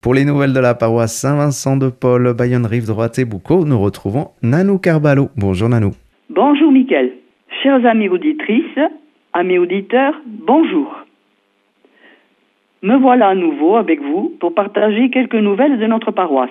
Pour les nouvelles de la paroisse Saint-Vincent de Paul, Bayonne Rive Droite et Boucau, nous retrouvons Nanou Carballo. Bonjour Nanou. Bonjour Mickaël. Chers amis auditrices, amis auditeurs, bonjour. Me voilà à nouveau avec vous pour partager quelques nouvelles de notre paroisse.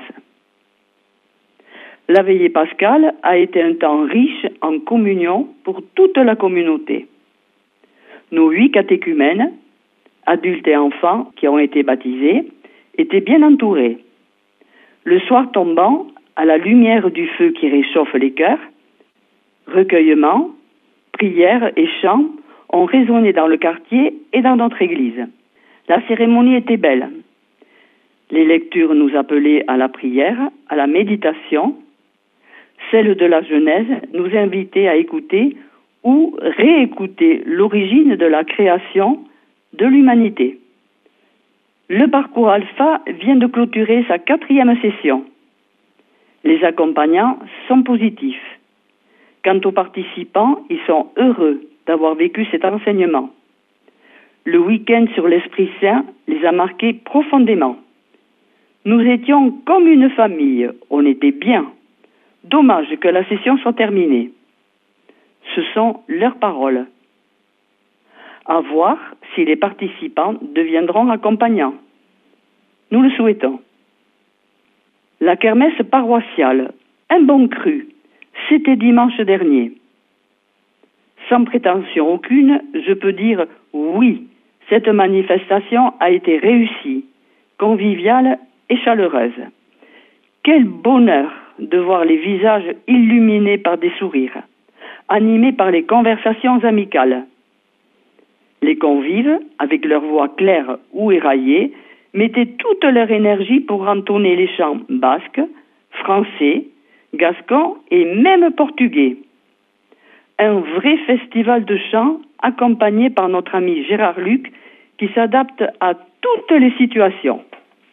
La veillée pascale a été un temps riche en communion pour toute la communauté. Nos 8 catéchumènes, adultes et enfants qui ont été baptisés, étaient bien entourés. Le soir tombant, à la lumière du feu qui réchauffe les cœurs, recueillement, prières et chants ont résonné dans le quartier et dans notre église. La cérémonie était belle. Les lectures nous appelaient à la prière, à la méditation. Celle de la Genèse nous invitait à écouter ou réécouter l'origine de la création de l'humanité. Le parcours alpha vient de clôturer sa 4e session. Les accompagnants sont positifs. Quant aux participants, ils sont heureux d'avoir vécu cet enseignement. Le week-end sur l'Esprit Saint les a marqués profondément. Nous étions comme une famille, on était bien. Dommage que la session soit terminée. Ce sont leurs paroles. À voir si les participants deviendront accompagnants. Nous le souhaitons. La kermesse paroissiale, un bon cru, c'était dimanche dernier. Sans prétention aucune, je peux dire oui, cette manifestation a été réussie, conviviale et chaleureuse. Quel bonheur de voir les visages illuminés par des sourires, animés par les conversations amicales. Les convives, avec leur voix claire ou éraillée, mettaient toute leur énergie pour entonner les chants basques, français, gascons et même portugais. Un vrai festival de chants accompagné par notre ami Gérard Luc qui s'adapte à toutes les situations.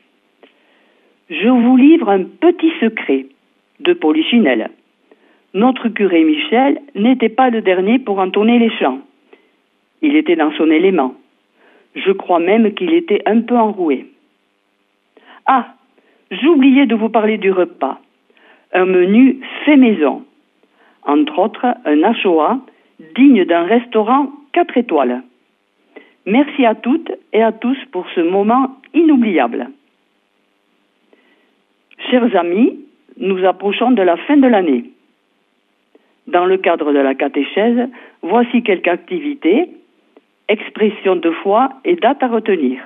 Je vous livre un petit secret de Polichinelle. Notre curé Michel n'était pas le dernier pour entonner les chants. Il était dans son élément. Je crois même qu'il était un peu enroué. Ah, j'oubliais de vous parler du repas. Un menu fait maison. Entre autres, un ACHOA digne d'un restaurant 4 étoiles. Merci à toutes et à tous pour ce moment inoubliable. Chers amis, nous approchons de la fin de l'année. Dans le cadre de la catéchèse, voici quelques activités, expressions de foi et dates à retenir.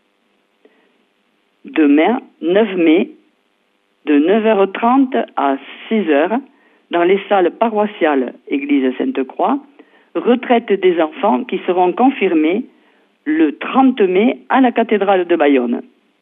Demain, 9 mai, de 9h30 à 16h, dans les salles paroissiales Église Sainte-Croix, retraite des enfants qui seront confirmés le 30 mai à la cathédrale de Bayonne.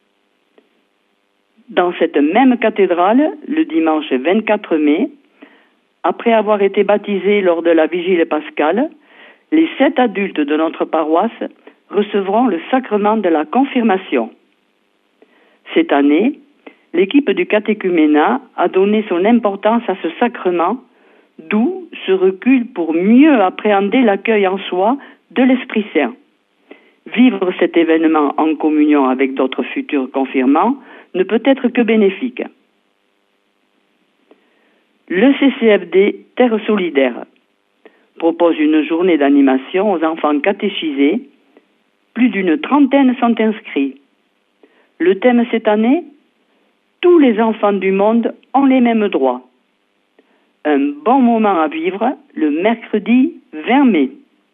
Dans cette même cathédrale, le dimanche 24 mai, après avoir été baptisés lors de la vigile pascale, les 7 adultes de notre paroisse recevront le sacrement de la confirmation. Cette année, l'équipe du catéchuménat a donné son importance à ce sacrement, d'où ce recul pour mieux appréhender l'accueil en soi de l'Esprit Saint. Vivre cet événement en communion avec d'autres futurs confirmants ne peut être que bénéfique. Le CCFD Terre Solidaire propose une journée d'animation aux enfants catéchisés. Plus d'une trentaine sont inscrits. Le thème cette année, tous les enfants du monde ont les mêmes droits. Un bon moment à vivre le mercredi 20 mai.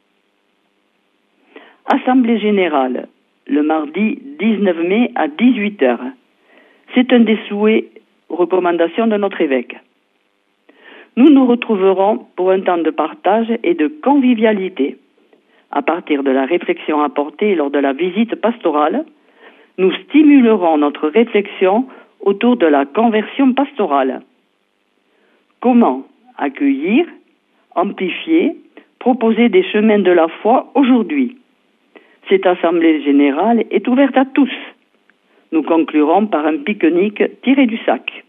Assemblée générale, le mardi 19 mai à 18h. C'est un des souhaits, recommandations de notre évêque. Nous nous retrouverons pour un temps de partage et de convivialité. À partir de la réflexion apportée lors de la visite pastorale, nous stimulerons notre réflexion autour de la conversion pastorale. Comment accueillir, amplifier, proposer des chemins de la foi aujourd'hui? Cette assemblée générale est ouverte à tous. Nous conclurons par un pique-nique tiré du sac.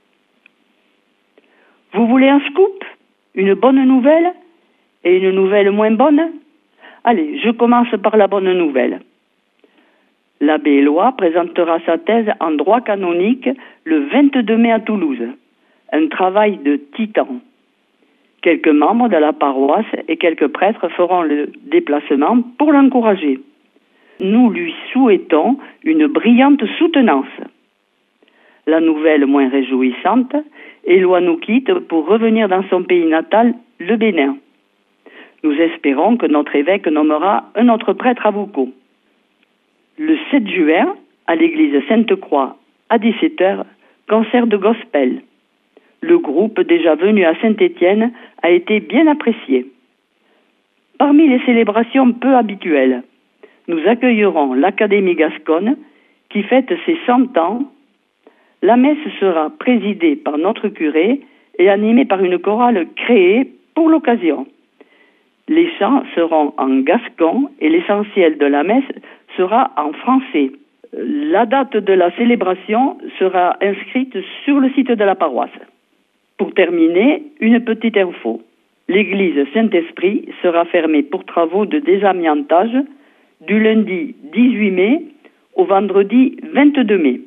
Vous voulez un scoop? Une bonne nouvelle? Et une nouvelle moins bonne? Allez, je commence par la bonne nouvelle. L'abbé Éloi présentera sa thèse en droit canonique le 22 mai à Toulouse. Un travail de titan. Quelques membres de la paroisse et quelques prêtres feront le déplacement pour l'encourager. Nous lui souhaitons une brillante soutenance. La nouvelle moins réjouissante, Éloi nous quitte pour revenir dans son pays natal, le Bénin. Nous espérons que notre évêque nommera un autre prêtre à Boucau. Le 7 juin, à l'église Sainte-Croix, à 17h, concert de gospel. Le groupe déjà venu à Saint-Étienne a été bien apprécié. Parmi les célébrations peu habituelles, nous accueillerons l'Académie Gasconne qui fête ses 100 ans. La messe sera présidée par notre curé et animée par une chorale créée pour l'occasion. Les chants seront en gascon et l'essentiel de la messe sera en français. La date de la célébration sera inscrite sur le site de la paroisse. Pour terminer, une petite info. L'église Saint-Esprit sera fermée pour travaux de désamiantage du lundi 18 mai au vendredi 22 mai.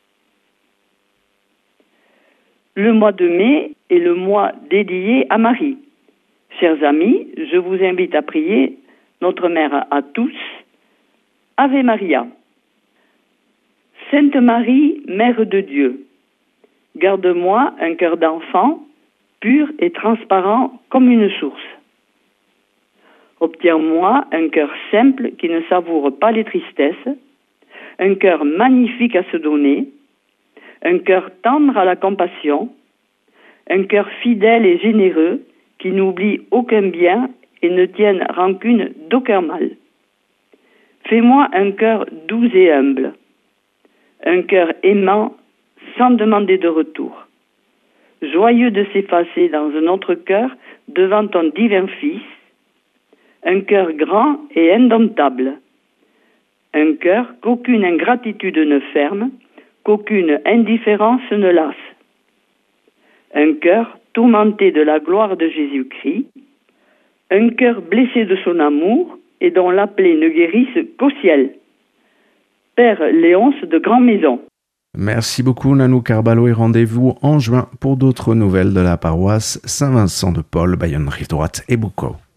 Le mois de mai est le mois dédié à Marie. Chers amis, je vous invite à prier notre Mère à tous, Ave Maria. Sainte Marie, Mère de Dieu, garde-moi un cœur d'enfant, pur et transparent comme une source. Obtiens-moi un cœur simple qui ne savoure pas les tristesses, un cœur magnifique à se donner, un cœur tendre à la compassion, un cœur fidèle et généreux qui n'oublie aucun bien et ne tienne rancune d'aucun mal. Fais-moi un cœur doux et humble, un cœur aimant sans demander de retour, joyeux de s'effacer dans un autre cœur devant ton divin Fils, un cœur grand et indomptable, un cœur qu'aucune ingratitude ne ferme, qu'aucune indifférence ne lasse, un cœur tourmenté de la gloire de Jésus-Christ, un cœur blessé de son amour et dont la plaie ne guérisse qu'au ciel. Père Léonce de Grand Maison. Merci beaucoup Nanou Carballo et rendez-vous en juin pour d'autres nouvelles de la paroisse Saint-Vincent de Paul, Bayonne Rive Droite et Boucau.